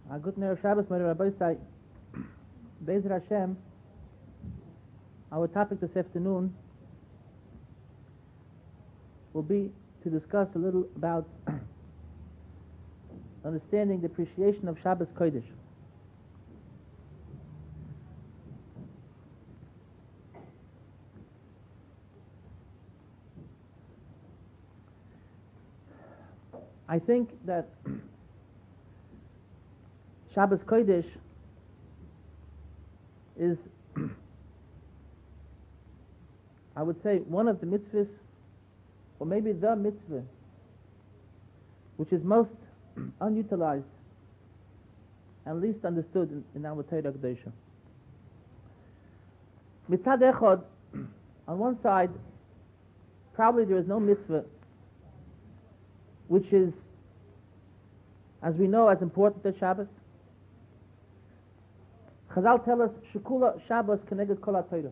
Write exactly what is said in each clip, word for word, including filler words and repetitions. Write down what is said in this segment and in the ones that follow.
A good Erev Shabbos, my Rabbi say, Be'ezer Hashem, our topic this afternoon will be to discuss a little about understanding the appreciation of Shabbos Kodesh. I think that Shabbos Kodesh is, I would say, one of the mitzvahs, or maybe the mitzvah, which is most unutilized and least understood in, in our Torah Kedosha. Mitzad echad, on one side, probably there is no mitzvah which is, as we know, as important as Shabbos. Chazal tell us, Shekula Shabbos keneged kol ha-Torah.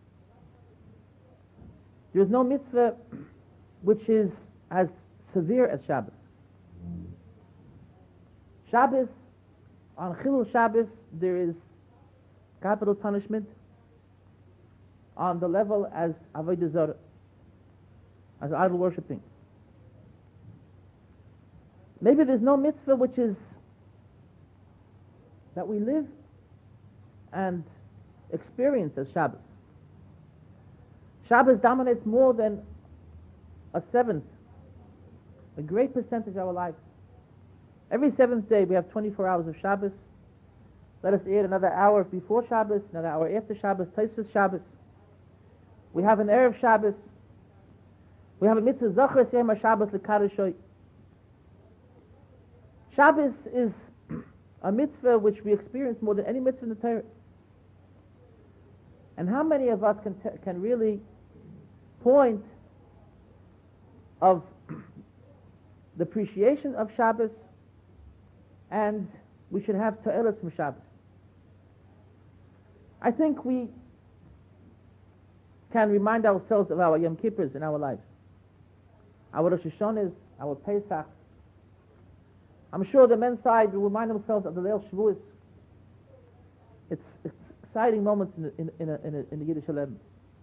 There is no mitzvah which is as severe as Shabbos. Shabbos, on Chilul Shabbos, there is capital punishment on the level as Avodah Zarah, as idol worshipping. Maybe there's no mitzvah which is that we live and experience as Shabbos. Shabbos dominates more than a seventh, a great percentage of our lives. Every seventh day we have twenty-four hours of Shabbos. Let us add another hour before Shabbos, another hour after Shabbos, Tosfos Shabbos. We have an Erev Shabbos. We have a mitzvah Zachar Yom HaShabbos L'Kadosho. Shabbos is a mitzvah which we experience more than any mitzvah in the Torah. And how many of us can t- can really point of the appreciation of Shabbos, and we should have to'elos from Shabbos? I think we can remind ourselves of our Yom Kippurs in our lives, our Rosh Hashanahs, our Pesachs. I'm sure the men's side will remind themselves of the Leil Shavuos. It's, it's exciting moments in the, in, in, a, in, a, in the Yiddish Leben.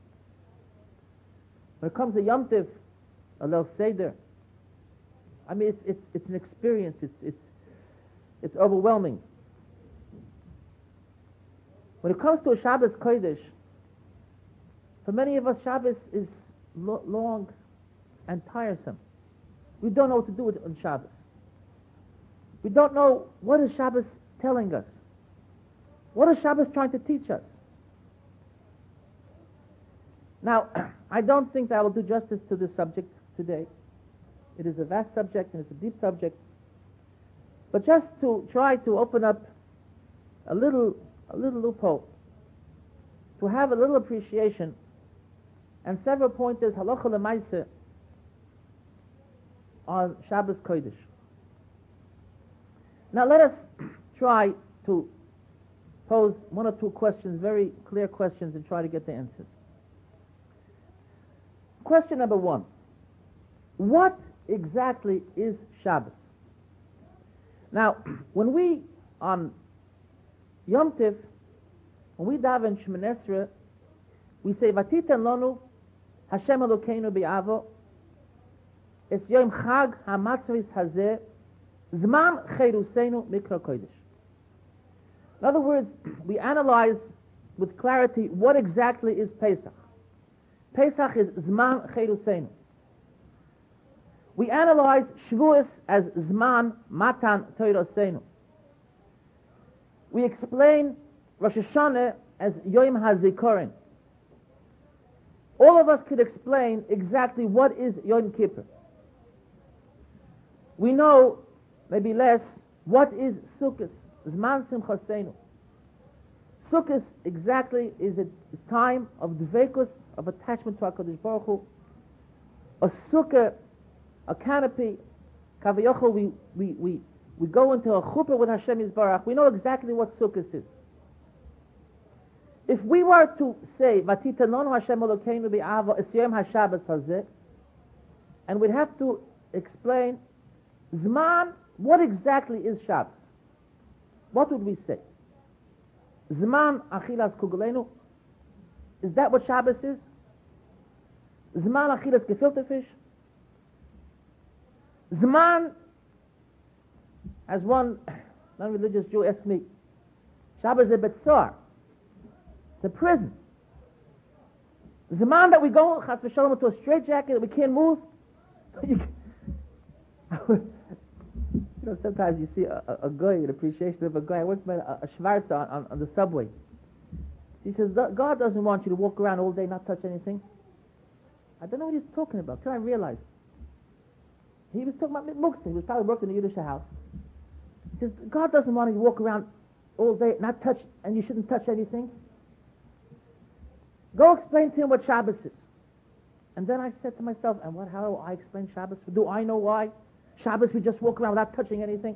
When it comes to Yom Tiv, a Leil Seder, I mean, it's, it's, it's an experience. It's, it's, it's overwhelming. When it comes to a Shabbos Kodesh, for many of us, Shabbos is lo- long and tiresome. We don't know what to do with, on Shabbos. We don't know what is Shabbos telling us. What is Shabbos trying to teach us? Now, I don't think that I will do justice to this subject today. It is a vast subject and it's a deep subject. But just to try to open up a little, a little loophole, to have a little appreciation, and several pointers, halacha l'maaseh, on Shabbos Kodesh. Now let us try to pose one or two questions, very clear questions, and try to get the answers. Question number one. What exactly is Shabbos? Now, when we, on Yom Tiv, when we daven Shemoneh Esrei, we say, Vatiten lonu Hashem Elokeinu bi'avo es yom chag hamatzos hazeh Zman Cheruseinu Mikra Kodesh. In other words, we analyze with clarity what exactly is Pesach. Pesach is Zman Cheruseinu. We analyze Shavuos as Zman Matan Toraseinu. We explain Rosh Hashanah as Yom HaZikaron. All of us could explain exactly what is Yom Kippur. We know, maybe less, what is Sukkot, Zman Simchaseinu. Sukkot exactly is a time of dveikus, of attachment to HaKadosh Baruch Hu. A sukkah, a canopy, kavayachol, we, we, we, we go into a chuppah with Hashem Yisbarach. We know exactly what Sukkot is. If we were to say, Vatitanonu Hashem Elokeinu bi'ava es yom HaShabbos hazeh, and we'd have to explain Zman, what exactly is Shabbos? what would we say? Zman achilas kugelenu. Is that what Shabbos is? Zman achilas gefilte fish? Zman, as one non-religious Jew asked me, Shabbos is a betzor. It's a prison. Zman that we go, chas v'shalom, into a straitjacket that we can't move. you know, sometimes you see a, a, a guy, an appreciation of a guy. I once met a, a Schwarzer on, on, on the subway. He says, God doesn't want you to walk around all day, not touch anything. I don't know what he's talking about, till I realized. He was talking about Muktzah. He was probably working in the Yiddish house. He says, God doesn't want you to walk around all day, not touch, and you shouldn't touch anything. Go explain to him what Shabbos is. And then I said to myself, and what? How do I explain Shabbos? Do I know why? Shabbos, we just walk around without touching anything.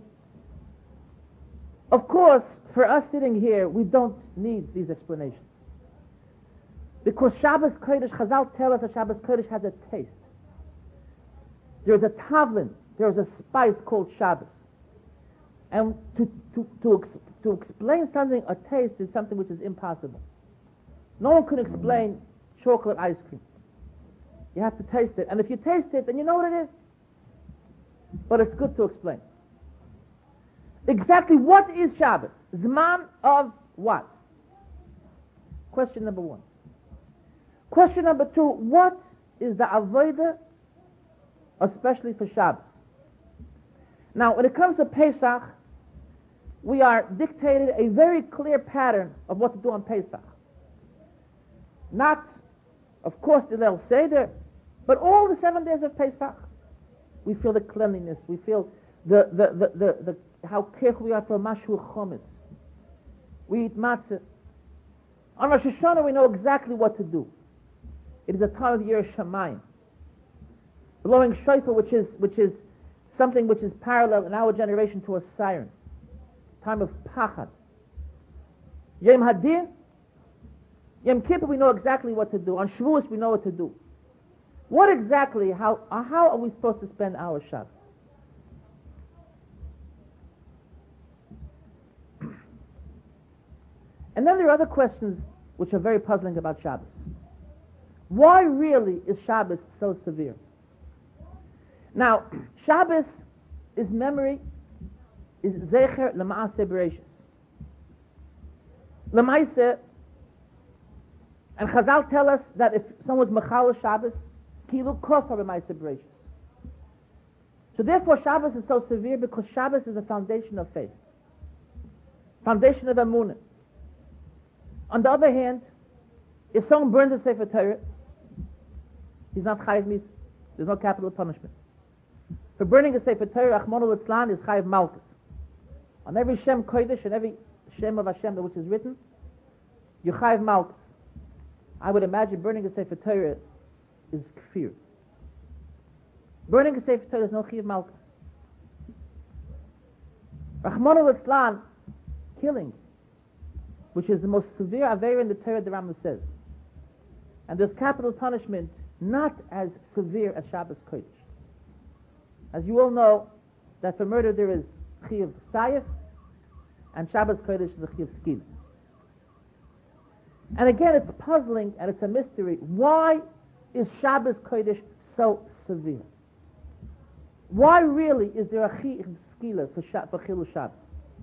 Of course, for us sitting here, we don't need these explanations. Because Shabbos Kodesh, Chazal tell us that Shabbos Kodesh has a taste. There is a tavlin, there is a spice called Shabbos. And to, to, to, ex, to explain something, a taste, is something which is impossible. No one can explain chocolate ice cream. You have to taste it. And if you taste it, then you know what it is. But it's good to explain. Exactly what is Shabbos? Zman of what? Question number one. Question number two, what is the avodah, especially for Shabbos? Now, when it comes to Pesach, we are dictated a very clear pattern of what to do on Pesach. Not, of course, the Leil Seder, but all the seven days of Pesach. We feel the cleanliness. We feel the, the, the, the, the how careful we are for Mashur Chometz. We eat matzah. On Rosh Hashanah, we know exactly what to do. It is a time of Yiras Shamayim. Blowing shofar, which is, which is something which is parallel in our generation to a siren. Time of Pachad. Yom Hadin, Yom Kippur, we know exactly what to do. On Shavuos, we know what to do. What exactly, how, how are we supposed to spend our Shabbos? And then there are other questions which are very puzzling about Shabbos. Why really is Shabbos so severe? Now, Shabbos is memory, is Zecher L'Maaseh Bereishis. L'Maaseh, and Chazal tell us that if someone's Mechal Shabbos, Kilu Kofar L'Maaseh Bereishis. So therefore Shabbos is so severe because Shabbos is the foundation of faith. Foundation of Emunah. On the other hand, if someone burns a Sefer Torah, he's not Chayiv Mis. There's no capital punishment. For burning a Sefer Torah, Rachmana litzlan, is Chayiv Malkus. On every Shem Kodesh and every Shem of Hashem which is written, you Chayiv Malkus. I would imagine burning a Sefer Torah is kfir. Burning a Sefer Torah is no Chayiv Malkus. Rachmana litzlan, killing, which is the most severe Aveira in the Torah, the Rambam says. And there's capital punishment not as severe as Shabbos Kodesh. As you all know, that for murder there is Chiyuv Sayef, and Shabbos Kodesh is a Chiyuv Skil. And again, it's puzzling and it's a mystery. Why is Shabbos Kodesh so severe? Why really is there a Chiyuv Skila for, Sha- for Chilul Shabbos?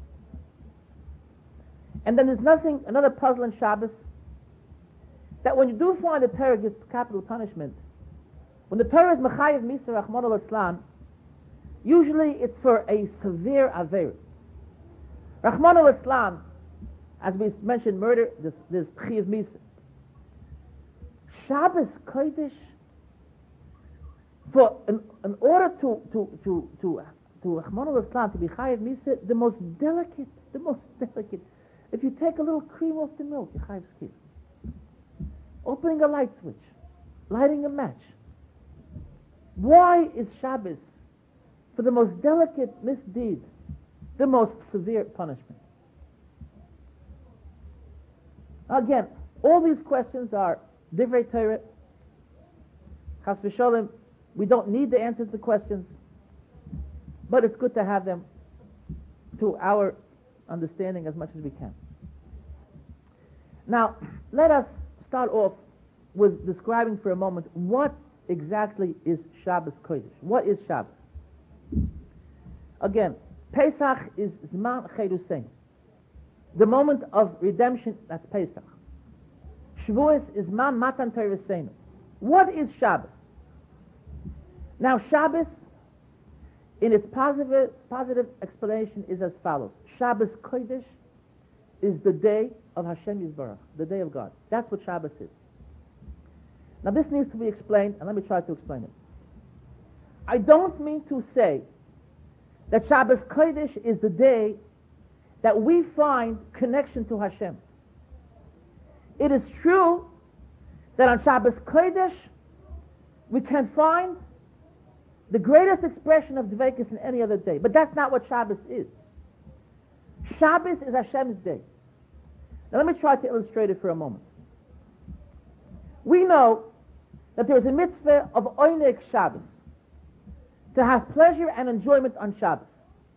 And then there's nothing, another puzzle in Shabbos, that when you do find the Torah gives capital punishment, when the Torah is Mechayiv Misa Rachmana litzlan, usually it's for a severe Aveir. Rachmana litzlan, as we mentioned, murder, there's, there's Chiyiv Misa. Shabbos Kodesh, for in, in order to to to to to Rachmana litzlan, to be Chayiv Misa, the most delicate, the most delicate. If you take a little cream off the milk, you Chayiv Skil. Opening a light switch, lighting a match. Why is Shabbos, for the most delicate misdeed, the most severe punishment? Again, all these questions are Divrei Torah. Chas v'sholem, we don't need the answers to the questions, but it's good to have them to our understanding as much as we can. Now, let us start off with describing for a moment what exactly is Shabbos Kodesh. What is Shabbos? Again, Pesach is Zman Cherusein, the moment of redemption. That's Pesach. Shavuos is Zman Matan Tereseinu. What is Shabbos? Now, Shabbos, in its positive positive explanation, is as follows: Shabbos Kodesh is the day of Hashem Yisbarach, the day of God. That's what Shabbos is. Now, this needs to be explained, and let me try to explain it. I don't mean to say that Shabbos Kodesh is the day that we find connection to Hashem. It is true that on Shabbos Kodesh we can find the greatest expression of Dveikus in any other day, but that's not what Shabbos is. Shabbos is Hashem's day. Now let me try to illustrate it for a moment. We know that there is a mitzvah of Oinek Shabbos, to have pleasure and enjoyment on Shabbos.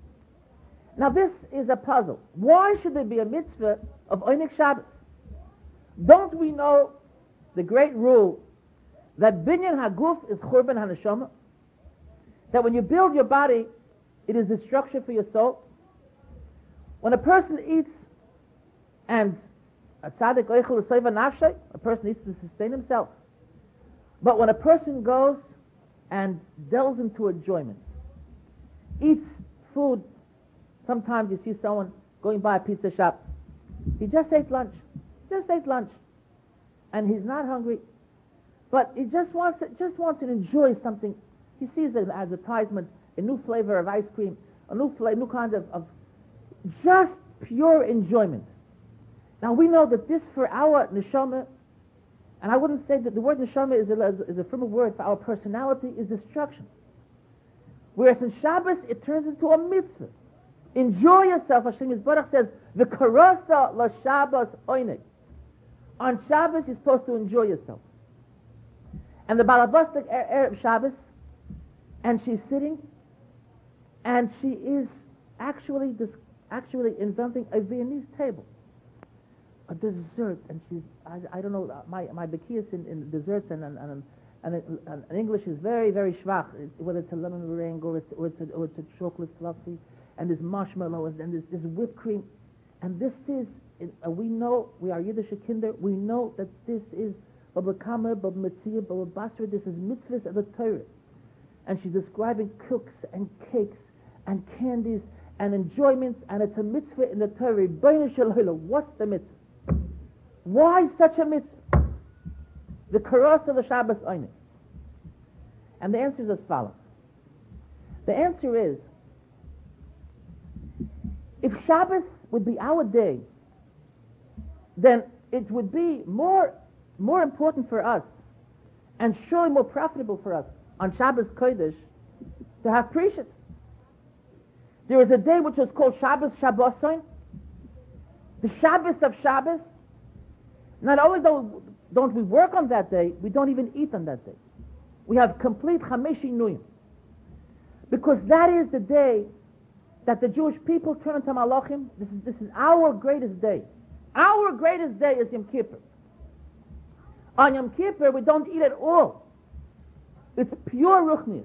Now this is a puzzle. Why should there be a mitzvah of Oinek Shabbos? Don't we know the great rule that Binyan Haguf is Churban HaNeshama? That when you build your body, it is destruction for your soul. When a person eats and a tzaddik oichel l'soiva nafshay, a person eats to sustain himself. But when a person goes and delves into enjoyment, eats food, sometimes you see someone going by a pizza shop, he just ate lunch, just ate lunch, and he's not hungry, but he just wants to, just wants to enjoy something. He sees an advertisement, a new flavor of ice cream, a new flavor, new kind of, of just pure enjoyment. Now we know that this for our neshama, and I wouldn't say that the word neshama is a, is a firm word for our personality, is destruction. Whereas in Shabbos it turns into a mitzvah. Enjoy yourself. Hashem Yisbarach says, "V'karasa la Shabbos oinek." On Shabbos you're supposed to enjoy yourself. And the Balabastik Erev Shabbos, and she's sitting, and she is actually dis- actually inventing a Viennese table, a dessert, and she's I, I don't know my my bekias in, in desserts and and and, and, and, and English is very very schwach, whether it's a lemon meringue or it's or it's a, or it's a chocolate fluffy, and there's marshmallow and then there's, there's whipped cream, and this is uh, we know, we are Yiddish kinder, we know that this is Babakama, Babmatzia, Babasra, this is mitzvahs of the Torah. And she's describing cooks and cakes and candies and enjoyments, and it's a mitzvah in the Torah. What's the mitzvah? Why such a mitzvah? The karos of the Shabbos Einik. And the answer is as follows. The answer is, if Shabbos would be our day, then it would be more, more important for us and surely more profitable for us on Shabbos Kodesh to have precious. There was a day which was called Shabbos Shabboson, the Shabbos of Shabbos. Not only do, don't we work on that day, we don't even eat on that day. We have complete Chameshi Nuyim. Because that is the day that the Jewish people turn into Malachim. This is, this is our greatest day. Our greatest day is Yom Kippur. On Yom Kippur, we don't eat at all. It's pure ruchnius.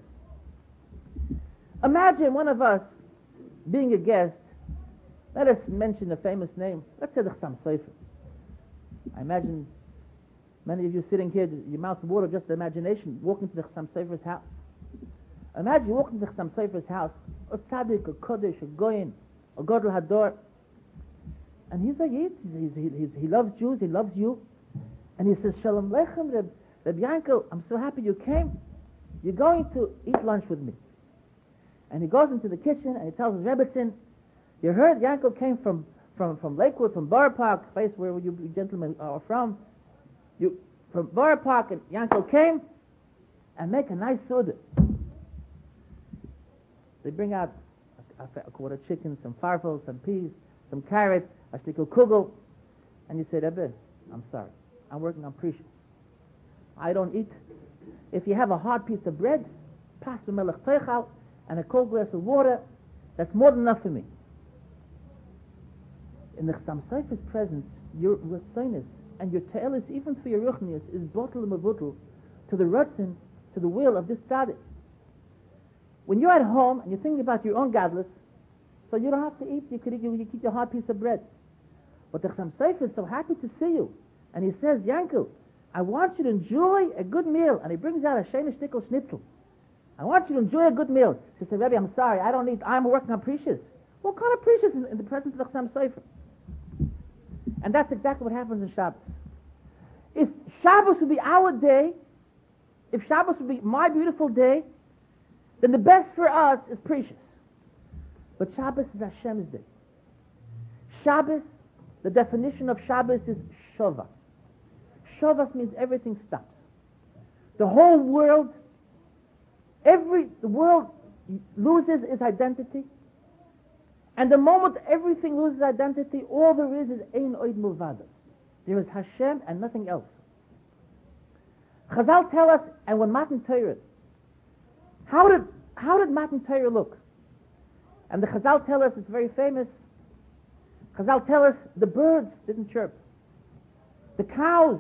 Imagine one of us being a guest. Let us mention a famous name. Let's say the Chassam Sofer. I imagine many of you sitting here, your mouth water, just the imagination, walking to the Chassam Sofer's house. Imagine walking to the Chassam Sofer's house, a tzaddik, a kodesh, a goyin, a gadol hador, and he's a yid. He's, he's, he's, he loves Jews. He loves you, and he says, "Shalom lechem, Reb, Reb Yankel. I'm so happy you came. You're going to eat lunch with me." And he goes into the kitchen and he tells his Rebbetzin, "You heard Yankel came from, from, from Lakewood, from Borough Park, place where you gentlemen are from. You from Borough Park, and Yankel came and make a nice suda." They bring out a, a, a quarter chicken, some farfel, some peas, some carrots, a shtickle kugel, and you say, "Rebbe, I'm sorry. I'm working on precious. I don't eat. If you have a hard piece of bread, pass the melech teichal, and a cold glass of water, that's more than enough for me." In the Chassam Sofer's presence, your Ratzonis and your Te'elis, even for your Ruchnius, is botel mavutel to the Ratzin, to the will of this tzaddik. When you're at home and you're thinking about your own gadlus, so you don't have to eat, you could eat, you could eat your hard piece of bread. But the Chassam Sofer is so happy to see you. And he says, Yankel, I want you to enjoy a good meal. And he brings out a Shenish Nickel Schnitzel. I want you to enjoy a good meal. She said, Rebbe, I'm sorry, I don't need, I'm working on Precious. What kind of Precious in, in the presence of the Chassam Sofer? And that's exactly what happens in Shabbos. If Shabbos would be our day, if Shabbos would be my beautiful day, then the best for us is Precious. But Shabbos is Hashem's day. Shabbos, the definition of Shabbos is Shavas. Shavas means everything stops. The whole world, every, the world loses its identity. And the moment everything loses identity, all there is is Ein Oid Mulvada. There is Hashem and nothing else. Chazal tell us, and when Matan Torah, how did, how did Matan Torah look? And the Chazal tell us, it's very famous, Chazal tell us the birds didn't chirp. The cows,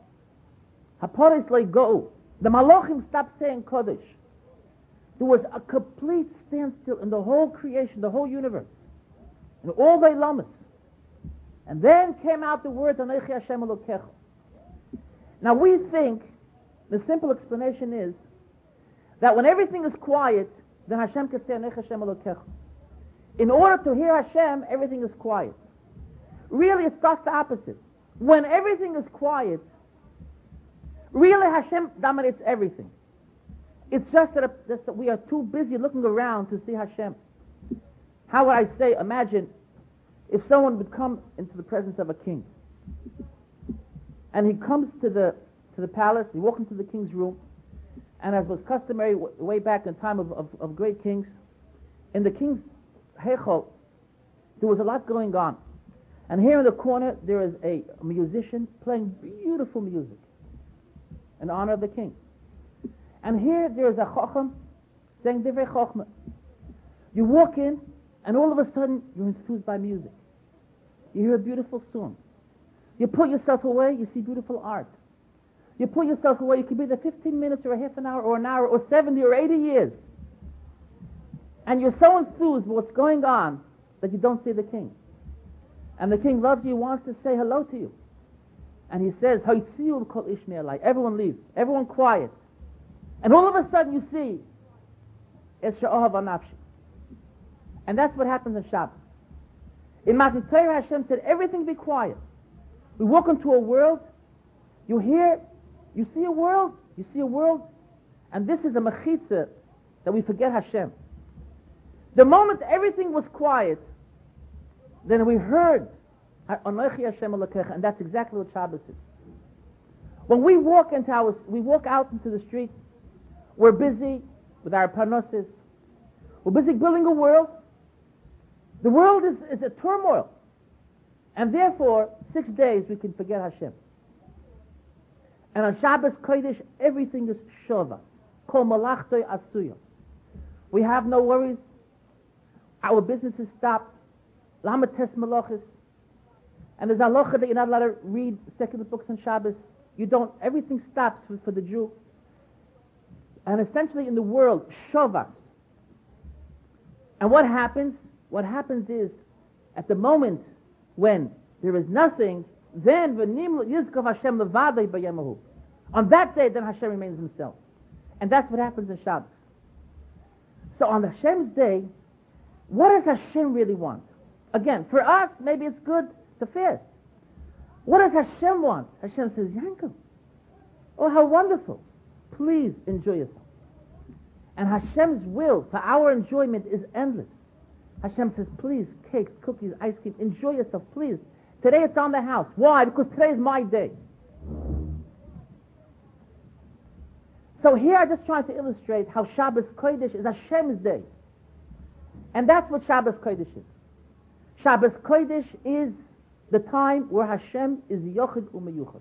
Haporis let go. The Malachim stopped saying Kodesh. There was a complete standstill in the whole creation, the whole universe, and all the lamas. And then came out the words Anochi Hashem Elokecha. Now we think the simple explanation is that when everything is quiet, then Hashem can say Anochi Hashem Elokecha. In order to hear Hashem, everything is quiet. Really, it starts the opposite. When everything is quiet, really Hashem dominates everything. It's just that, just that we are too busy looking around to see Hashem. How would I say, imagine if someone would come into the presence of a king, and he comes to the to the palace, he walks into the king's room, and as was customary w- way back in time of, of, of great kings, in the king's heichal, there was a lot going on. And here in the corner, there is a musician playing beautiful music in honor of the king. And here there is a chacham saying divrei chochmah. You walk in, and all of a sudden you're enthused by music. You hear a beautiful song. You put yourself away, you see beautiful art. You put yourself away, you could be there fifteen minutes or a half an hour or an hour or seventy or eighty years. And you're so enthused with what's going on that you don't see the king. And the king loves you, wants to say hello to you. And he says, Haitziu kol ish me'alai. Everyone leave. Everyone quiet. And all of a sudden you see, Es she'ohav anafshi. And that's what happens in Shabbos. In Matan Torah, Hashem said, everything be quiet. We walk into a world, you hear, you see a world, you see a world, and this is a mechitza that we forget Hashem. The moment everything was quiet, then we heard Anochi Hashem Elokecha, and that's exactly what Shabbos is. When we walk into our, we walk out into the street, we're busy with our parnassus, we're busy building a world. The world is, is a turmoil, and therefore six days we can forget Hashem. And on Shabbos Kodesh, everything is shovas, kol malachtoi asuya. We have no worries. Our businesses stop. Lamates malachis. And there's halacha that you're not allowed to read secular books on Shabbos. You don't. Everything stops for, for the Jew. And essentially in the world, shavas. And what happens? What happens is, at the moment when there is nothing, then v'nim yizkov Hashem levadei b'yemahu. On that day, then Hashem remains Himself. And that's what happens in Shabbos. So on Hashem's day, what does Hashem really want? Again, for us, maybe it's good to fast. What does Hashem want? Hashem says, Yankov, oh, how wonderful. Please enjoy yourself. And Hashem's will for our enjoyment is endless. Hashem says, please, cakes, cookies, ice cream, enjoy yourself, please. Today it's on the house. Why? Because today is my day. So here I just trying to illustrate how Shabbos Kodesh is Hashem's day. And that's what Shabbos Kodesh is. Shabbos Kodesh is the time where Hashem is Yochid Umeyuchad.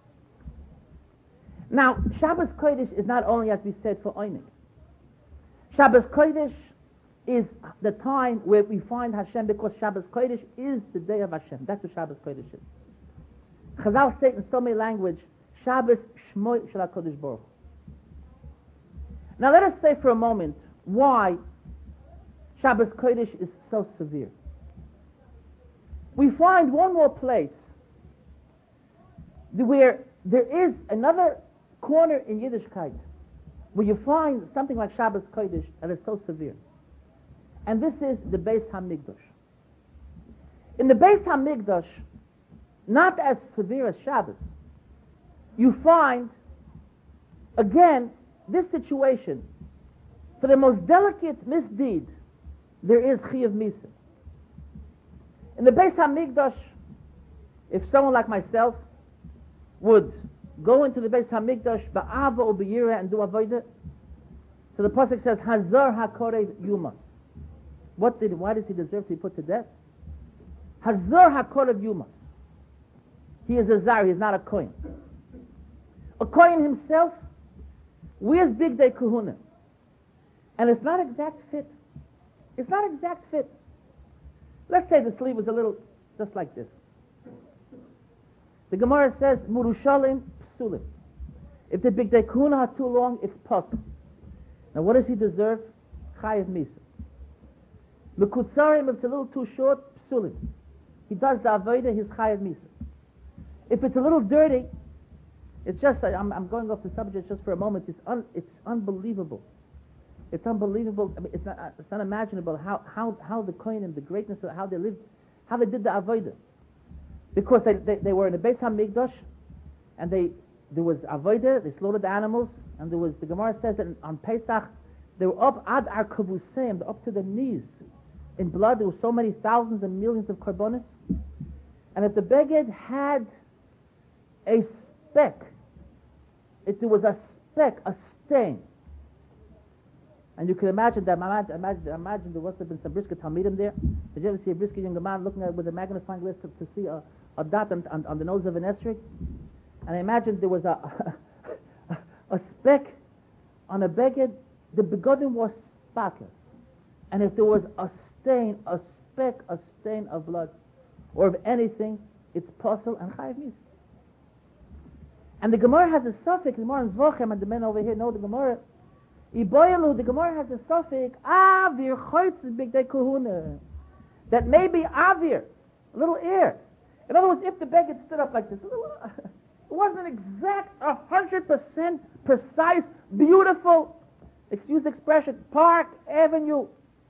Now, Shabbos Kodesh is not only, as we said, for Einik. Shabbos Kodesh is the time where we find Hashem, because Shabbos Kodesh is the day of Hashem. That's what Shabbos Kodesh is. Chazal say in so many language, Shabbos Shmoy Shel HaKadosh Baruch Hu. Now let us say for a moment why Shabbos Kodesh is so severe. We find one more place where there is another corner in Yiddishkeit where you find something like Shabbos Kodesh that is so severe. And this is the Beis HaMikdash. In the Beis HaMikdash, not as severe as Shabbos, you find, again, this situation. For the most delicate misdeed, there is Chiyuv Misa. In the Beis HaMikdash, if someone like myself would go into the Beis HaMikdash ba'ava or b'yira and do avodah, so the pasuk says, Hazar HaKorev Yumas. What did? Why does he deserve to be put to death? Hazar HaKorev Yumas. He is a zar. He is not a kohen. A kohen himself wears big day kahuna, and it's not exact fit. It's not exact fit. Let's say the sleeve was a little just like this. The Gemara says, Murushalim psulim. If the big day kahuna are too long, it's possible. Now, what does he deserve? Chayiv Misa. Mekutzarim, if it's a little too short, psulim. He does the avodah, his Chayiv Misa. If it's a little dirty, it's just, I'm, I'm going off the subject just for a moment, it's un, it's unbelievable. It's unbelievable, I mean, it's, not, it's unimaginable how, how, how the Kohanim, the greatness of how they lived, how they did the avodah. Because they, they, they were in the Beis HaMikdash, and they, there was avodah, they slaughtered the animals, and there was, the Gemara says that on Pesach, they were up ad ar kavuseim, up to their knees in blood. There were so many thousands and millions of karbonis. And if the beged had a speck, if there was a speck, a stain, and you can imagine that, imagine, imagine, imagine there must have been some brisker Talmidim there. Did you ever see a brisker young man looking at it with a magnifying glass to, to see a, a dot on, on, on the nose of an esrog? And I imagine there was a a speck on a beged, the begodim was spotless. And if there was a stain, a speck, a stain of blood, or of anything, it's possible and chayiv mis. And the Gemara has a suffix, the Gemara in Zvochem, and the men over here know the Gemara. Iboyalu, the Gemara has a suffix, avir choytz bigdei kahuna. That maybe avir, a little air. In other words, if the beged stood up like this, a little, it wasn't exact, a hundred percent precise, beautiful, excuse the expression, Park Avenue,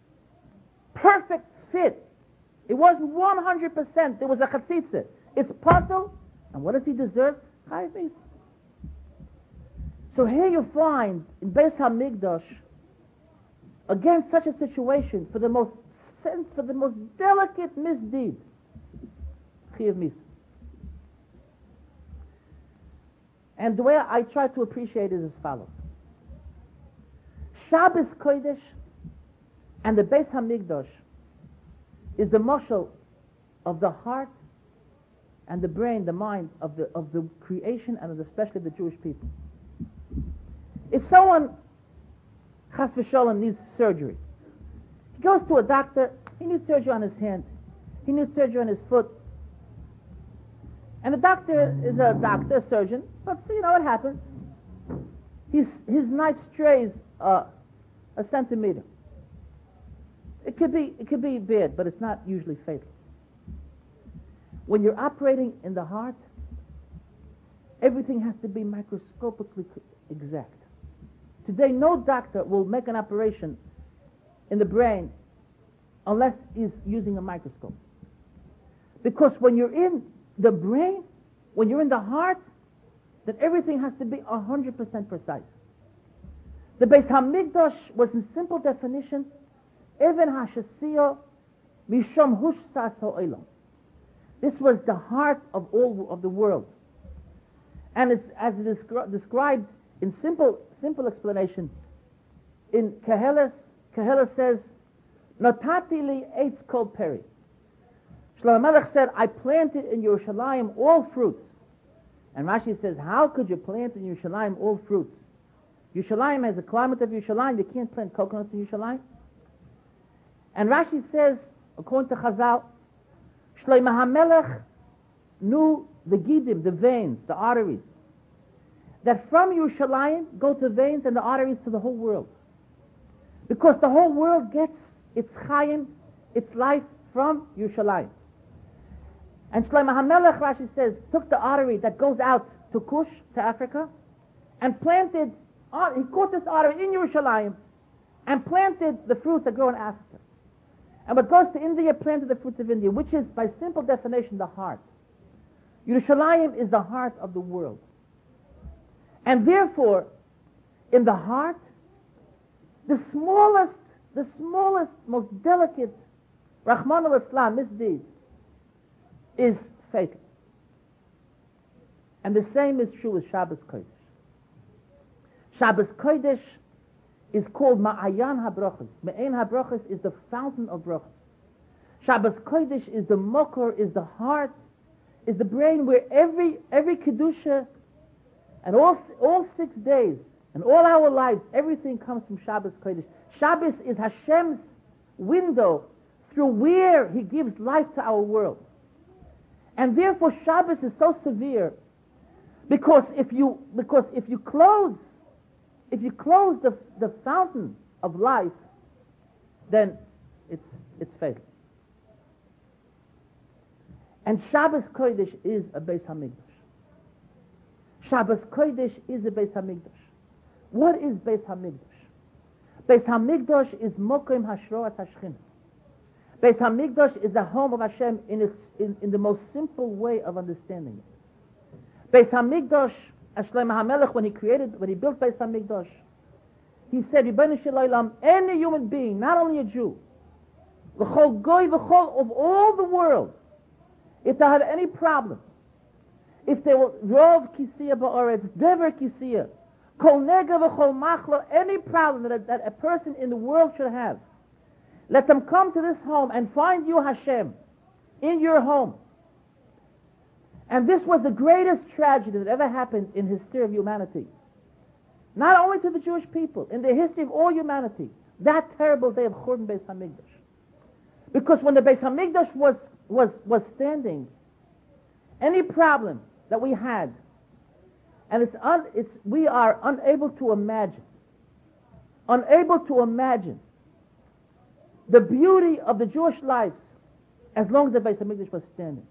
perfect fit. It wasn't one hundred percent. There was a chatzitza. It's puzzle, and what does he deserve? Chayiv mis. So here you find in Beis HaMikdash, again, such a situation for the most sense, for the most delicate misdeed, Chayiv mis. And the way I try to appreciate it is as follows. Shabbos Kodesh and the Beis HaMikdash is the mashal of the heart and the brain, the mind of the of the creation and of the, especially the Jewish people. If someone, chas v'sholem, needs surgery, he goes to a doctor, he needs surgery on his hand, he needs surgery on his foot, and the doctor is a doctor, a surgeon, but you know what happens. His, his knife strays uh, a centimeter. It could be it could be bad, but it's not usually fatal. When you're operating in the heart, everything has to be microscopically exact. Today, no doctor will make an operation in the brain unless he's using a microscope. Because when you're in the brain, when you're in the heart, then everything has to be one hundred percent precise. The Beis HaMikdash was, in simple definition, Even HaShasiyo Mishom Hushsas Ha'olam. This was the heart of all of the world. And it's, as it is described in simple simple explanation, in Keheles, Keheles says, Notati li eitz kol peri. Shlomo Melech said, I planted in Yerushalayim all fruits. And Rashi says, how could you plant in Yerushalayim all fruits? Yerushalayim has a climate of Yerushalayim. You can't plant coconuts in Yerushalayim. And Rashi says, according to Chazal, Shlomo HaMelech knew the gidim, the veins, the arteries, that from Yerushalayim go to veins and the arteries to the whole world. Because the whole world gets its chayim, its life from Yerushalayim. And Shlomo HaMelech, Rashi says, took the artery that goes out to Kush, to Africa, and planted, he caught this artery in Yerushalayim, and planted the fruits that grow in Africa. And what goes to India planted the fruits of India, which is, by simple definition, the heart. Yerushalayim is the heart of the world. And therefore, in the heart, the smallest, the smallest, most delicate, Rahman al-Islam, misdeed, is fatal. And the same is true with Shabbos Kodesh. Shabbos Kodesh is called Ma'ayan HaBrachos. Ma'ayan HaBrachos is the fountain of brachos. Shabbos Kodesh is the mokor, is the heart, is the brain where every every kedusha and all all six days and all our lives, everything comes from Shabbos Kodesh. Shabbos is Hashem's window through where He gives life to our world. And therefore Shabbos is so severe because if you because if you close if you close the the fountain of life, then it's it's fatal. And Shabbos Kodesh is a Beis Hamikdash. Shabbos Kodesh is a Beis Hamikdash. What is Beis Hamikdash? Beis Hamikdash is Mokim Hashroas Hashchina. Beis Hamikdash is the home of Hashem in, its, in, in the most simple way of understanding it. Beis Hamikdash, as Shlomo HaMelech, when he created, when he built Beis Hamikdash, he said, Ribono Shel Olam, any human being, not only a Jew, v'chol goy v'chol of all the world, if they have any problem, if they will rov kisiya ba'oretz, dever kisiya, kol nega v'chol machlo, any problem that, that a person in the world should have, let them come to this home and find you, Hashem, in your home. And this was the greatest tragedy that ever happened in the history of humanity. Not only to the Jewish people, in the history of all humanity, that terrible day of Churban Beis Hamikdash. Because when the Beis Hamikdash was, was, was standing, any problem that we had, and it's, un, it's we are unable to imagine, unable to imagine the beauty of the Jewish lives as long as the Beis Hamikdash was standing.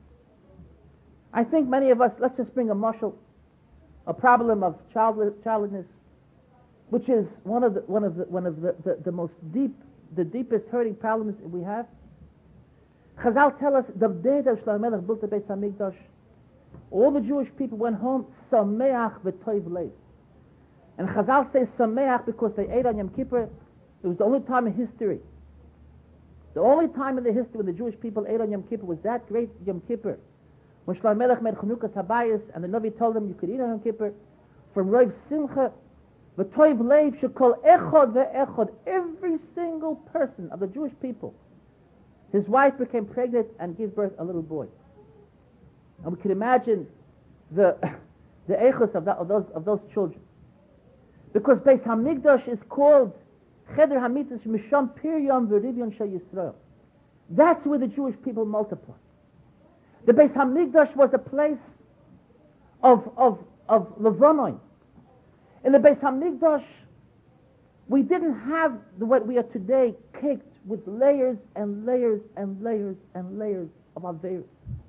I think many of us, let's just bring a mashal, a problem of childless, childlessness, which is one of the one of the one of the, the, the most deep, the deepest hurting problems we have. Chazal tell us the day that Shlomo HaMelech built the Beis Hamikdash, all the Jewish people went home sameach v'toiv leiv. And Chazal says sameach because they ate on Yom Kippur. It was the only time in history. The only time in the history when the Jewish people ate on Yom Kippur was that great Yom Kippur. When Shlomo HaMelech made Chanukas Habayis and the Navi told them you could eat on Yom Kippur, from Rov Simcha, v'toiv leiv shekol echod ve'echod, every single person of the Jewish people, his wife became pregnant and gave birth a little boy. And we can imagine the the echos of, of those of those children, because Beis Hamikdash is called Cheder Hamitzvos Misham Piryam V'Rivyon Shel Yisrael. That's where the Jewish people multiply. The Beis Hamikdash was a place of of of Levanon. In the Beis Hamikdash, we didn't have the, what we are today, caked with layers and layers and layers and layers of Averis.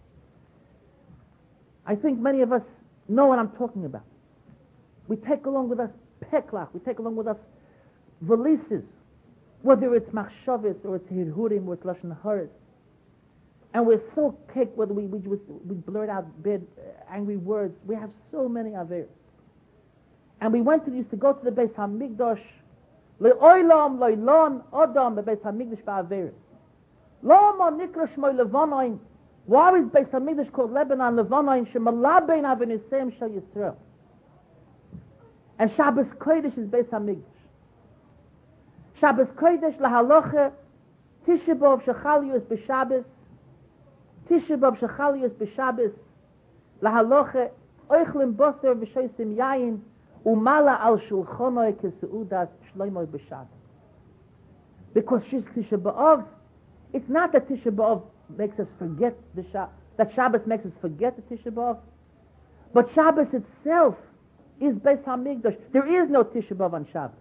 I think many of us know what I'm talking about. We take along with us Peklach, we take along with us Valises, whether it's Machshavos or it's Hirhurim or it's Lashon Haras. And we're so caked whether we, we, we blurt out bad, uh, angry words. We have so many Averis. And we went to, used to go to the Beis Hamikdash, Le'olam, le'lon, Adam, the Beis Hamikdash ba'averim. Lama nikra shmoi Levanayin. Why is Beis Hamikdash called Lebanon Levanayin? Shemalabein avenisem shel Yisrael. And Shabbos Kodesh is Beis Hamikdash. Shabbos Kodesh lahalocha, Tisha B'Av shechaliyus b'Shabbos, Tisha B'Av shechaliyus b'Shabbos, lahalocha, oichlim boser v'shoisim yayin, umala al shulchonoi keseudas shloimoi b'Shabbos. Because she's Tisha B'Av. It's not that Tisha B'Av makes us forget the Shabbos, that Shabbos makes us forget the Tisha B'Av, but Shabbos itself is Beis HaMikdash. There is no Tisha B'Av on Shabbos.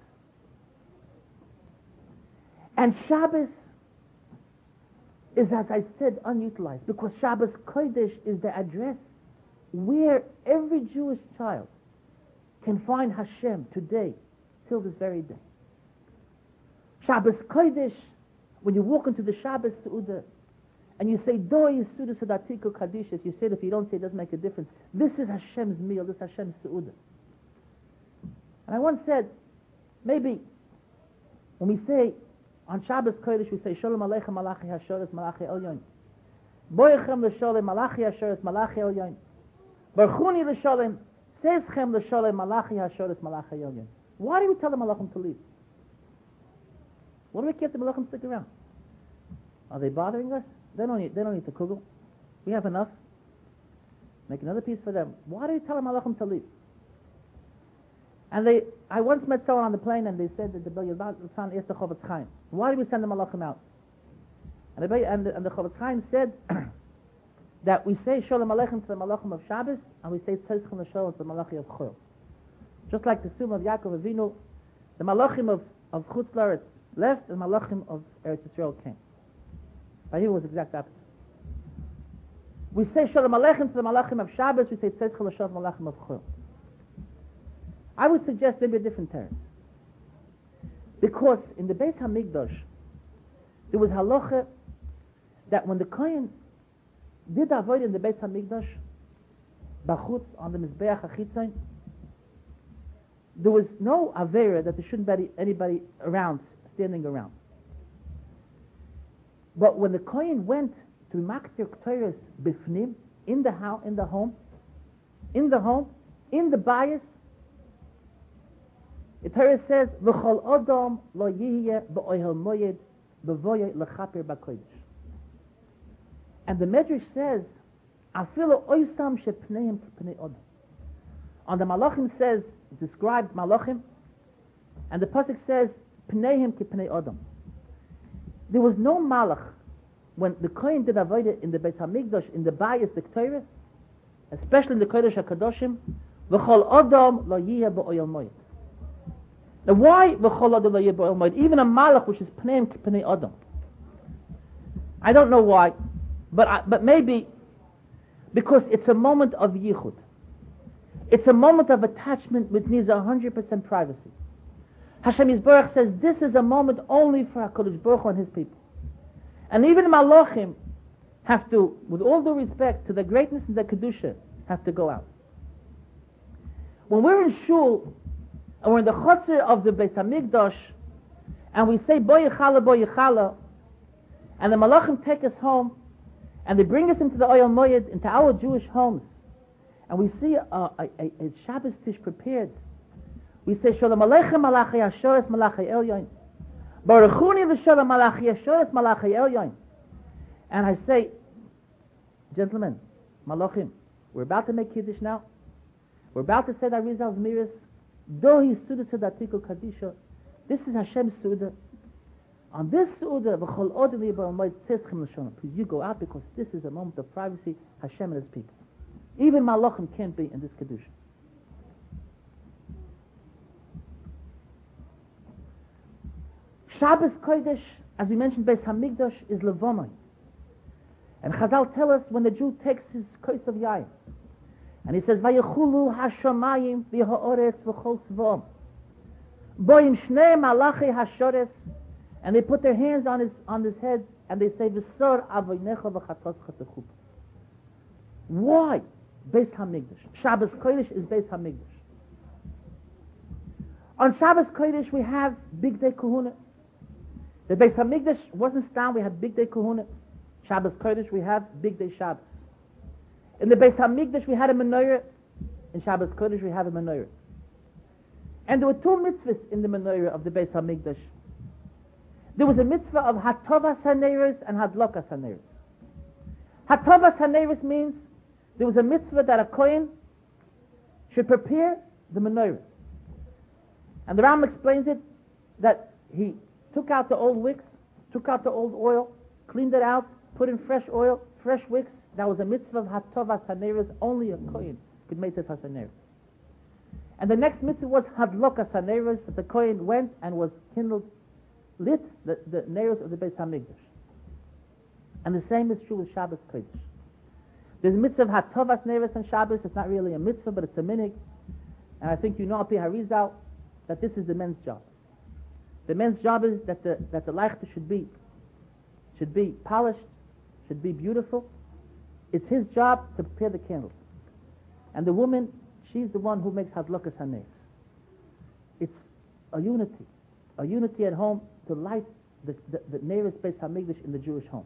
And Shabbos is, as I said, unutilized, because Shabbos Kodesh is the address where every Jewish child can find Hashem today, till this very day. Shabbos Kodesh, when you walk into the Shabbos Seudah, and you say, Doi Yisuda Sadatiku Kadishas, you say it, if you don't say it, doesn't make a difference. This is Hashem's meal, this is Hashem's Seudah. And I once said, maybe, when we say, on Shabbos Kodesh, we say, Shalom Aleichem Malachi HaShoretz Malachi Elyon. Boyechem L'Sholem Malachi HaShoretz Malachi Elyon. Barchuni L'Sholem, Seischem L'Sholem Malachi HaShoretz Malachi Elyon. Why do we tell the Malachim to leave? What do we keep the Malachim stick around? Are they bothering us? They don't need, they don't need the kugel. We have enough. Make another piece for them. Why do you tell the Malachim to leave? And they, I once met someone on the plane, and they said that the Bilyad Tzan is the Chofetz Chaim. Why do we send the Malachim out? And the, and the, and the Chofetz Chaim said that we say Shalom Aleichem to the Malachim of Shabbos, and we say Tzedchem L'Sholem to the Malachim of Chol. Just like the Sum of Yaakov Avinu, the Malachim of, of Chutz La'aretz left, and the Malachim of Eretz Yisrael came. But here was the exact opposite. We say Shalom Aleichem to the Malachim of Shabbos, we say Tzedchem L'Sholem to the Malachim of Chol. I would suggest maybe a different terms. Because in the Beis HaMikdash, there was halacha that when the Kohen did avoid in the Beis HaMikdash, bachutz, on the Mizbeach HaChitzon, there was no avera that there shouldn't be anybody around, standing around. But when the Kohen went to Maktir Ktoros Bifnim, in the house, in the home, in the home, in the bias, the Torah says, "V'chol odom lo yihye b'ohel moyed b'voye lechaper b'kodesh." And the Medrash says, "Afilu oisam shepneihem k'pnei odom." On the Malachim says, described Malachim, and the pasuk says, "Pneihem k'pnei odom." There was no Malach when the Kohen did avodah in the Beis Hamikdash, in the Bayis, the Ktoros, especially in the Kodesh HaKadoshim, "V'chol odom lo yihye b'ohel moyed." Now, why v'chol odom lo yihye b'ohel moed? Even a malach which is pnei pnei odom. I don't know why, but I, but maybe because it's a moment of yichud. It's a moment of attachment which needs a hundred percent privacy. Hashem Yisborach says this is a moment only for HaKadosh Baruch Hu and His people, and even malachim have to, with all due respect to the greatness and the kedusha, have to go out. When we're in shul, and we're in the chotzer of the Beis HaMikdash, and we say, Bo Yechala, Bo Yechala, and the Malachim take us home, and they bring us into the Oyel Moyed, into our Jewish homes, and we see a, a, a, a Shabbos dish prepared. We say, Shalom Aleichem Malachi Hashoretz Malachi Elyon, Baruchuni L'Shalom Malachi Hashoretz Malachi Elyon. And I say, gentlemen, Malachim, we're about to make Kiddush now. We're about to say the Arizal Zmiris. Dohi Suda Sadatiku Kadisha. This is Hashem's Suda. On this Suda, V'chol Odom Yibor Moed Tzedchem L'Sholem. Please, you go out, because this is a moment of privacy, Hashem and His people. Even Malachim can't be in this Kedusha. Shabbos Kodesh, as we mentioned, Beis HaMikdash is Levonai. And Chazal tell us when the Jew takes his kos of yayin, and he says, "Vayechulu hashamayim v'ha'oretz v'chol tzvom, boim shnei malachi hashores," and they put their hands on his on his head and they say, "V'sor avoynecha v'chatoscha techup." Why Beis Hamikdash? Shabbos Kodesh is Beis Hamikdash. On Shabbos Kodesh we have Big Day Kahuna. The Beis Hamikdash wasn't down. We had Big Day Kahuna. Shabbos Kodesh we have Big Day Shabbos. In the Beis HaMikdash we had a menorah. In Shabbos Kodesh we have a menorah. And there were two mitzvahs in the menorah of the Beis HaMikdash. There was a mitzvah of Hatovas HaNeiros and Hadlokas HaNeiros. Hatovas HaNeiros means there was a mitzvah that a Kohen should prepare the menorah. And the Ram explains it that he took out the old wicks, took out the old oil, cleaned it out, put in fresh oil, fresh wicks. That was a mitzvah of hatovas haneres. Only a kohen could make tovas haneres. And the next mitzvah was hadlokas haneres. The kohen went and was kindled, lit the, the neres of the Beis Hamikdash. And the same is true with Shabbos Kodesh. There's a mitzvah of hatovas neres on Shabbos. It's not really a mitzvah, but it's a minig. And I think you know, Api Harizal, that this is the men's job. The men's job is that the that the leichter should be should be polished, should be beautiful. It's his job to prepare the candles. And the woman, she's the one who makes hadlokas haneres. It's a unity, a unity at home to light the the, the neres Beis Hamikdash in the Jewish home.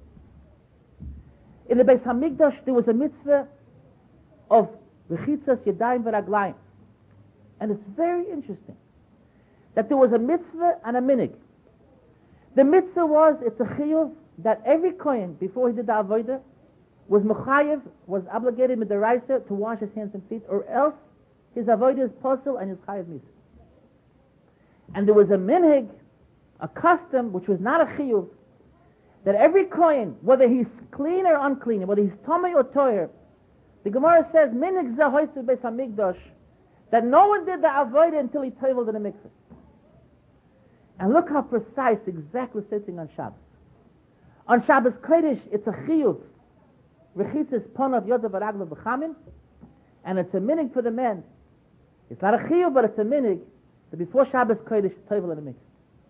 In the Beis Hamikdash, there was a mitzvah of rechitzas yadayim v'raglayim. And it's very interesting that there was a mitzvah and a minig. The mitzvah was, it's a chiyuv, that every kohen, before he did the avodah, was mechayev, was obligated with the raisa to wash his hands and feet, or else his avodah is posel and his chayev misa. And there was a minig, a custom, which was not a chiyuv, that every kohen, whether he's clean or unclean, whether he's tamei or toyer, the Gemara says, minig zeh hoyse Beis Hamikdash, that no one did the avodah until he toveled in the mikveh. And look how precise, exactly sitting on Shabbos. On Shabbos Kodesh, it's a chiyuv, rechitzas ponav yodav araglav b'chamin, and it's a minig for the men. It's not a chiyuv, but it's a minig that before Shabbos Kodesh, tovel in the mikveh.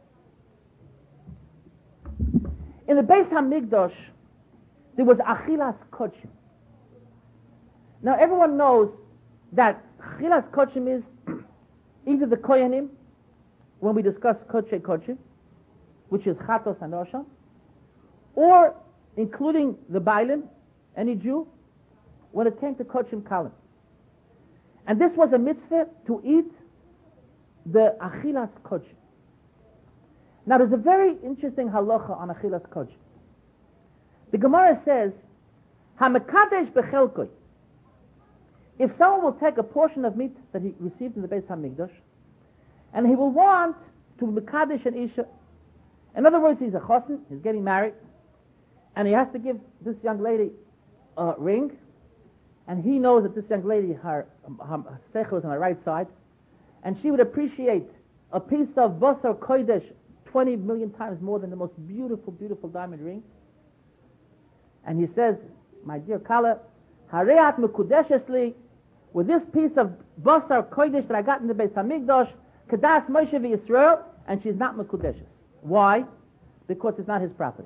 In the Beis Hamikdash, there was achilas kodshim. Now everyone knows that achilas kodshim is either the koyanim, when we discuss kodshe kodshim, which is chatos and oshan, or including the bailim, any Jew, when it came to kodshim kalim. And this was a mitzvah to eat the achilas kodshim. Now there's a very interesting halacha on achilas kodshim. The Gemara says, "Hamekadesh bechelkoi." If someone will take a portion of meat that he received in the Beis Hamikdash, and he will want to mekadesh an isha, in other words, he's a chosin, he's getting married, and he has to give this young lady a ring, and he knows that this young lady, her, her seichel is on the right side, and she would appreciate a piece of basar kodesh twenty million times more than the most beautiful, beautiful diamond ring. And he says, "My dear Kala, hareat mekudeshesli, with this piece of basar kodesh that I got in the Beis Hamikdash, kadas Moshe v'Yisrael," and she's not mekudeshes. Why? Because it's not his property.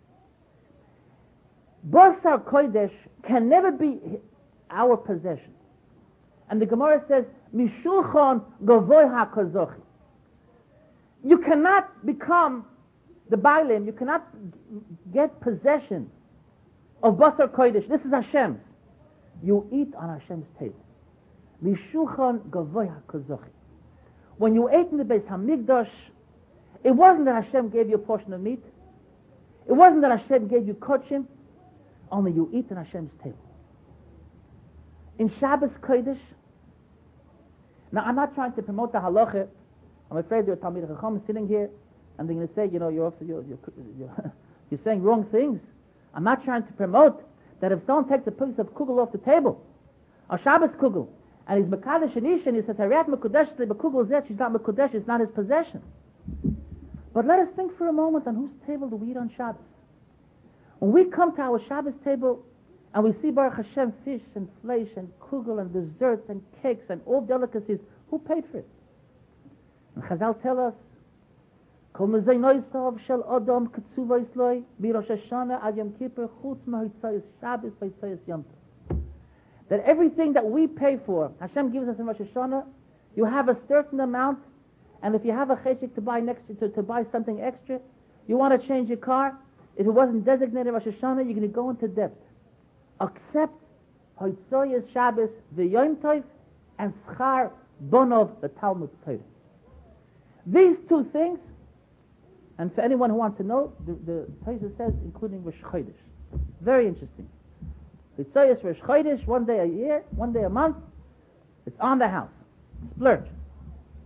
Basar kodesh can never be our possession. And the Gemara says, "Mishulchan gavoy hakazochi." You cannot become the bailim, you cannot get possession of basar kodesh. This is Hashem's. You eat on Hashem's table. Mishulchan gavoy hakazochi. When you ate in the Beis Hamikdash, it wasn't that Hashem gave you a portion of meat. It wasn't that Hashem gave you kodshim. Only you eat on Hashem's table. In Shabbos Kodesh, now I'm not trying to promote the halacha. I'm afraid there are Talmidei Chacham sitting here, and they're going to say, you know, you're, you're, you're, you're, you're saying wrong things. I'm not trying to promote that if someone takes a piece of kugel off the table, a Shabbos kugel, and he's mekadesh and isha, and he says, "Hariyat mekudesh le bekugel zeh," she's not mekudesh, it's not his possession. But let us think for a moment on whose table do we eat on Shabbos? When we come to our Shabbos table, and we see Baruch Hashem fish and flesh and kugel and desserts and cakes and all delicacies, who paid for it? And Chazal tell us, "Kol mezaynoisav shel Adam ketzuva isloi mirosh Hashanah ad Yom Kippur chutz mahitzayis Shabbos v'hitzayis Yom Tov." That everything that we pay for, Hashem gives us in Rosh Hashanah, you have a certain amount, and if you have a cheshik to buy next to, to buy something extra, you want to change your car, if it wasn't designated Rosh Hashanah, you're going to go into debt. Except Hitzayis Shabbos v'Yom Tov and Schar Bonov the Talmud Torah. These two things, and for anyone who wants to know, the, the Torah says, including Rosh Chodesh. Very interesting. Hitzayis Rosh Chodesh, one day a year, one day a month, it's on the house. Splurge.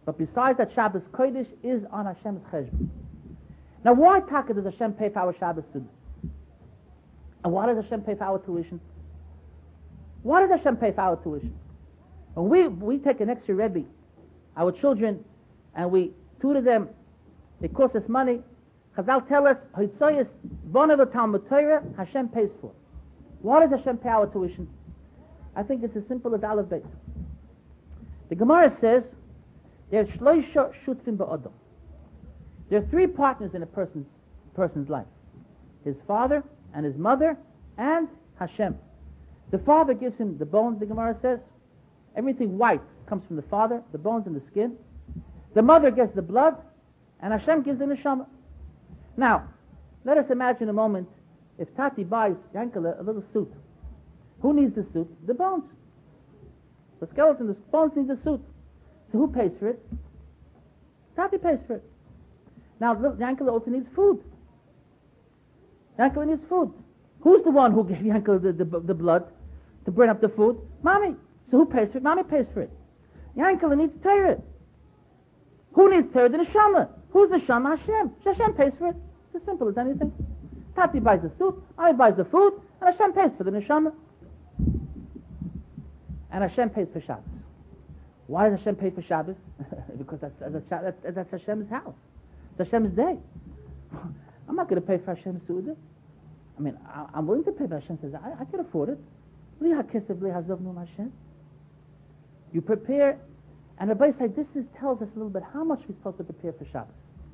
But besides that, Shabbos Kodesh is on Hashem's cheshbon. Now, why taka does Hashem pay for our Shabbos Suda? And why does Hashem pay for our tuition? Why does Hashem pay for our tuition? When we, we take an extra Rebbe, our children, and we tutor them, it costs us money. Chazal tell us, Hitzoyes, one of the Talmud Torah, Hashem pays for. Why does Hashem pay our tuition? I think it's as simple as Aleph Beis. The Gemara says, there's shloisha shutfim ba'adam. There are three partners in a person's, person's life. His father, and his mother, and Hashem. The father gives him the bones, the Gemara says. Everything white comes from the father, the bones and the skin. The mother gets the blood, and Hashem gives the neshama. Now, let us imagine a moment if Tati buys Yankele a little suit. Who needs the suit? The bones. The skeleton, the bones need the suit. So who pays for it? Tati pays for it. Now, Yankele also needs food. Yankele needs food. Who's the one who gave Yankele the, the, the blood to burn up the food? Mommy. So who pays for it? Mommy pays for it. Yankele needs Torah. Who needs Torah? The neshama. Who's the neshama? Hashem. Hashem pays for it. It's as simple as anything. Tati buys the suit, I buys the food, and Hashem pays for the neshama. And Hashem pays for Shabbos. Why does Hashem pay for Shabbos? Because that's, that's, that's, that's Hashem's house. It's Hashem's day. I'm not going to pay for Hashem's Suda. I mean, I, I'm willing to pay, but Hashem says, I, I can afford it. You prepare, and Rabbi said, this is, tells us a little bit how much we're supposed to prepare for Shabbos.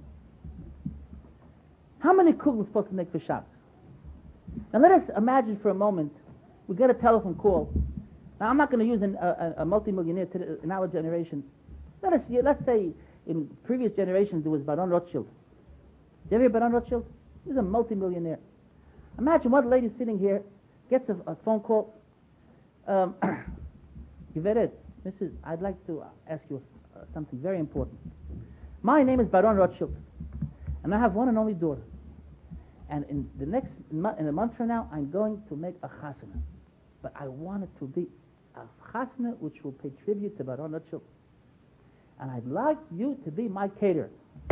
How many kugel we're supposed to make for Shabbos? Now let us imagine for a moment, we get a telephone call. Now I'm not going to use an, a, a multi-millionaire to the, in our generation. Let us, let's say in previous generations there was Baron Rothschild. Did you ever hear Baron Rothschild? He was a multi-millionaire. Imagine one lady sitting here, gets a, a phone call. Um, Geveret, Missus I'd like to ask you uh, something very important. My name is Baron Rothschild, and I have one and only daughter. And in the next mo- in a month from now, I'm going to make a chasana. But I want it to be a chasana which will pay tribute to Baron Rothschild. And I'd like you to be my caterer.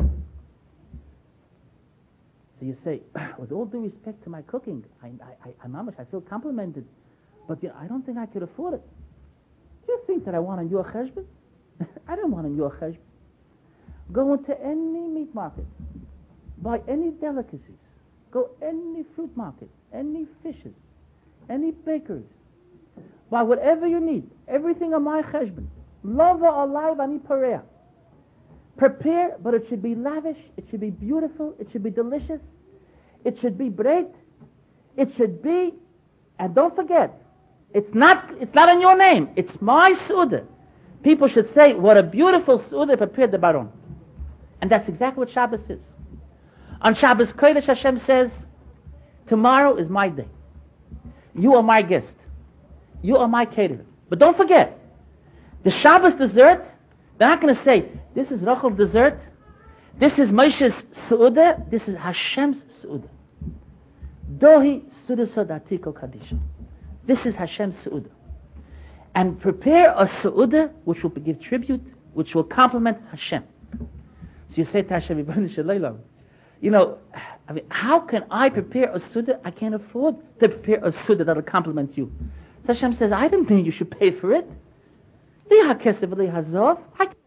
So you say, with all due respect to my cooking, I, I, I, I'm amish, I feel complimented, but you know, I don't think I could afford it. Do you think that I want on your cheshbon? I don't want on your cheshbon. Go into any meat market, buy any delicacies, go any fruit market, any fishes, any bakeries, buy whatever you need, everything on my cheshbon. Lova alive ani pareah. Prepare, but it should be lavish, it should be beautiful, it should be delicious, it should be great, it should be, and don't forget, it's not it's not in your name, it's my Suda. People should say, what a beautiful Suda prepared the Baron. And that's exactly what Shabbos is. On Shabbos Kodesh, Hashem says, tomorrow is my day. You are my guest. You are my caterer. But don't forget, the Shabbos dessert, they're not going to say, this is Rachel's dessert, this is Moshe's Su'udah, this is Hashem's Su'udah. Dohi Su'udah Sodatiko Kadisha. This is Hashem's Su'udah. And prepare a Su'udah which will give tribute, which will complement Hashem. So you say to Hashem, you know, I mean, how can I prepare a Su'udah? I can't afford to prepare a Su'udah that will complement you. So Hashem says, I didn't mean you should pay for it. I